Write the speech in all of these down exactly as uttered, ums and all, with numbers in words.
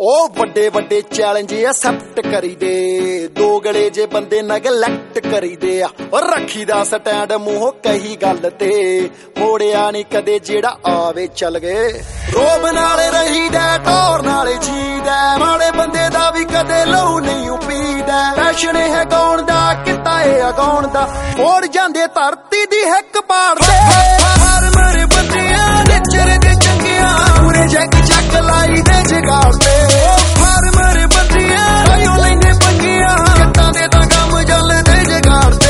ਉਹ ਵੱਡੇ ਵੱਡੇ ਚੈਲੰਜ ਐਕਸੈਪਟ ਕਰੀਦੇ, ਦੋ ਗਲੇ ਜੇ ਬੰਦੇ ਨਗਲੈਕਟ ਕਰੀਦੇ ਆ। ਉਹ ਰੱਖੀ ਦਾ ਸਟੈਂਡ ਮੂੰਹੋਂ ਕਹੀ ਗੱਲ ਤੇ, ਮੋੜਿਆ ਨਹੀਂ ਕਦੇ ਜਿਹੜਾ ਆਵੇ ਚੱਲ ਗਏ। ਰੋਬ ਨਾਲੇ ਰਹੀਦਾ, ਟੌਰ ਨਾਲੇ ਜੀਦਾ, ਮਾੜੇ ਬੰਦੇ ਦਾ ਵੀ ਕਦੇ ਲਹੂ ਨਹੀਂ ਪੀਦਾ। ਫੈਸ਼ਨ ਹੈ ਗਾਉਣ ਦਾ, ਕਿੱਤਾ ਏ ਅਗਾਉਣ ਦਾ, ਮੋੜ ਜਾਂਦੇ ਧਰਤੀ ਦੀ ਹਿੱਕ ਪਾੜਦੇ। ਹਰ ਮਰ ਬੰਦਿਆਂ ਨਿਚਰ ਦੇ ਚੰਗਿਆਂ, ਪੂਰੇ ਜੱਗ ਚੱਕ ਲਾਈ ਦੇ ਜਗਾੜਦੇ। ਫਾਰਮਰ ਬੰਦਿਆਂ ਰਾਇਓ ਲੈਂਦੇ ਪੰਗੀਆਂ, ਜੱਟਾਂ ਦੇ ਤਾਂ ਕੰਮ ਚੱਲਦੇ ਜਗਾੜਦੇ।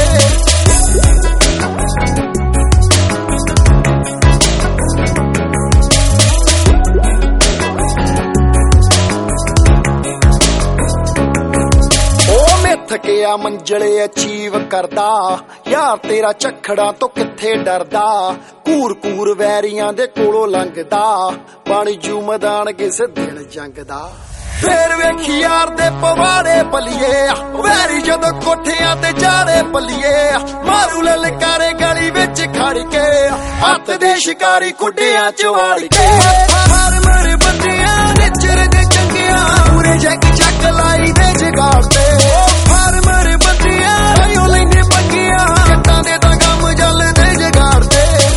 ਥਕਿਆ ਮੰਜ਼ਲੇ ਅਚੀਵ ਕਰਦਾ, ਯਾਰ ਤੇਰਾ ਝੱਖੜਾਂ ਤੋਂ ਕਿੱਥੇ ਡਰਦਾ। ਕੂਰ ਕੂਰ ਵੈਰੀਆਂ ਦੇ ਕੋਲੋਂ ਲੰਘਦਾ, ਬਣ ਜੂ ਮੈਦਾਨ ਕਿਸੇ ਦਿਨ ਜੰਗ ਦਾ। ਫੇਰ ਵੇਖੀ ਯਾਰ ਦੇ ਪਵਾੜੇ ਪਲੀਏ, ਵੈਰੀ ਜਦੋਂ ਕੋਠਿਆਂ ਤੇ ਚਾੜੇ ਪਲੀਏ। ਮਾਰੂ ਲਲਕਾਰੇ ਗਲੀ ਵਿੱਚ ਖੜ ਕੇ, ਹੱਥ ਦੇ ਸ਼ਿਕਾਰੀ ਕੁੱਡਿਆਂ ਚ ਵਾੜ ਕੇ। ਫਾਰਮਰ ਬੰਦਿਆਂ ਨਿਚਰ ਦੇ ਚੰਗਿਆਂ, ਪੂਰੇ ਜੱਗ ਚੱਕ ਲਾਈ ਦੇ ਜਗਾੜਦੇ। ਫਾਰਮਰ ਬੰਦਿਆਂ ਰਾਇਓ ਲੈਂਦੇ ਪੰਗੀਆਂ, ਜੱਟਾਂ ਦੇ ਤਾਂ ਕੰਮ ਚੱਲਦੇ ਜਗਾੜਦੇ।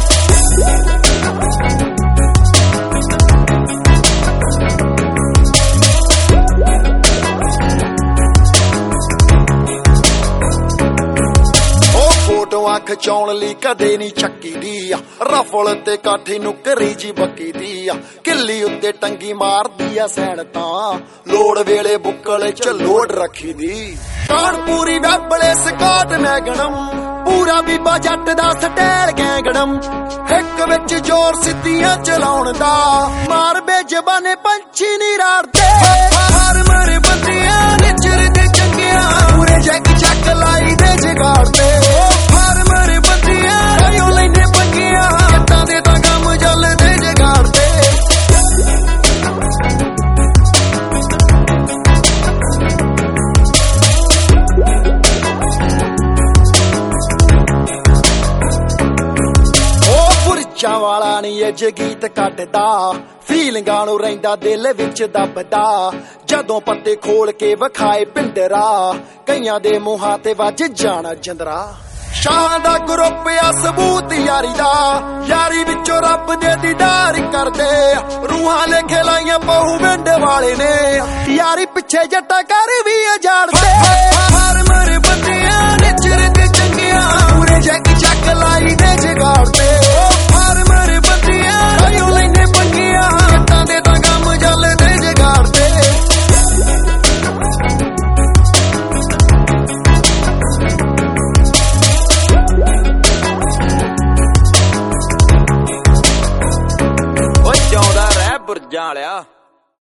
ਫੋਟੋਆਂ ਖਿਚਾਉਣ ਲਈ ਕਦੇ ਨਹੀਂ ਚੱਕੀ ਦੀ, ਰਫਲ ਤੇ ਕਾਠੀ ਨੂੰ ਕਰੀ ਜੀ ਬੱਕੀ ਦੀ। ਕਿੱਲੀ ਉੱਤੇ ਟੰਗੀ ਮਾਰਦੀ ਆ ਸੈਣ ਤਾਂ, ਲੋੜ ਵੇਲੇ ਬੁੱਕਲ ਚ ਲੋੜ ਰੱਖੀ ਦੀ। ਕਾਨਪੂਰੀ ਬਾਬਲੇ ਸਕਾਟ ਮੈਗਨਮ, ਪੂਰਾ ਬੀਬਾ ਜੱਟ ਦਾ ਸਟੈਲ ਗੈਂਗੜਮ। ਇੱਕ ਵਿੱਚ ਜ਼ੋਰ ਸਿੱਧੀਆਂ ਚਲਾਉਣ ਦਾ, ਮਾਰ ਬੇਜ਼ਬਾਨੇ ਪੰਛੀ ਨਹੀਂ ਰਾੜਦੇ। ਫਾਰਮਰ ਬੰਦਿਆਂ ਨਿਚਰ ਦੇ ਚੰਗਿਆਂ, ਪੂਰੇ ਜੱਗ ਚੱਕ ਲਾਈ ਦੇ ਜਗਾੜਦੇ। ਫਾਰਮਰ ਬੰਦਿਆਂ ਰਾਇਓ ਲੈਂਦੇ ਪੰਗੀਆਂ, ਜੱਟਾਂ ਦੇ ਤਾਂ ਕੰਮ ਚੱਲਦੇ ਜਗਾੜਦੇ। ਪੁਰਚਾਂ ਵਾਲਾ ਨੀ ਅੱਜ ਗੀਤ ਕੱਢਦਾ, ਫੀਲਿੰਗਾਂ ਨੂੰ ਰਹਿੰਦਾ ਦਿਲ ਵਿੱਚ ਦੱਬਦਾ। ਜਦੋਂ ਪੱਤੇ ਖੋਲ ਕੇ ਵਿਖਾਏ ਪਿੰਡਰਾ, ਕਈਆਂ ਦੇ ਮੂੰਹਾਂ ਤੇ ਵੱਜ ਜਾਣਾ ਜਿੰਦਰਾ। ਸ਼ਾਹ ਦਾ ਗਰੁੱਪ ਆ ਸਬੂਤ ਯਾਰੀ ਦਾ, ਯਾਰੀ ਵਿੱਚੋਂ ਰੱਬ ਦੇ ਦੀਦਾਰ ਕਰਦੇ। ਰੂਹਾਂ ਲੇਖੇ ਲਾਈਆਂ ਪਹੂ ਵਿੰਡ ਵਾਲੇ ਨੇ, ਯਾਰੀ ਪਿੱਛੇ ਜੱਟਾ ਕਰ ਵੀ ਉਜਾੜਦੇ। ਫਾਰਮਰ ਬੰਦਿਆਂ ਨਿਚਰ ਦੇ ਚੰਗਿਆਂ, ਪੂਰੇ ਜੱਗ ਚੱਕ ਲਾਈ ਦੇ ਜਗਾੜਦੇ। ਫਾਰਮਰ ਬੰਦਿਆਂ ਰਾਇਓ ਲੈਂਦੇ ਪੰਗੀਆਂ, ਜੱਟਾਂ ਦੇ ਤਾਂ ਕੰਮ ਚੱਲਦੇ ਜਗਾੜਦੇ। ਉਹ ਜਿਉਂਦਾ ਰਹਿ ਬੁਰਜਾਂ ਵਾਲਿਆ।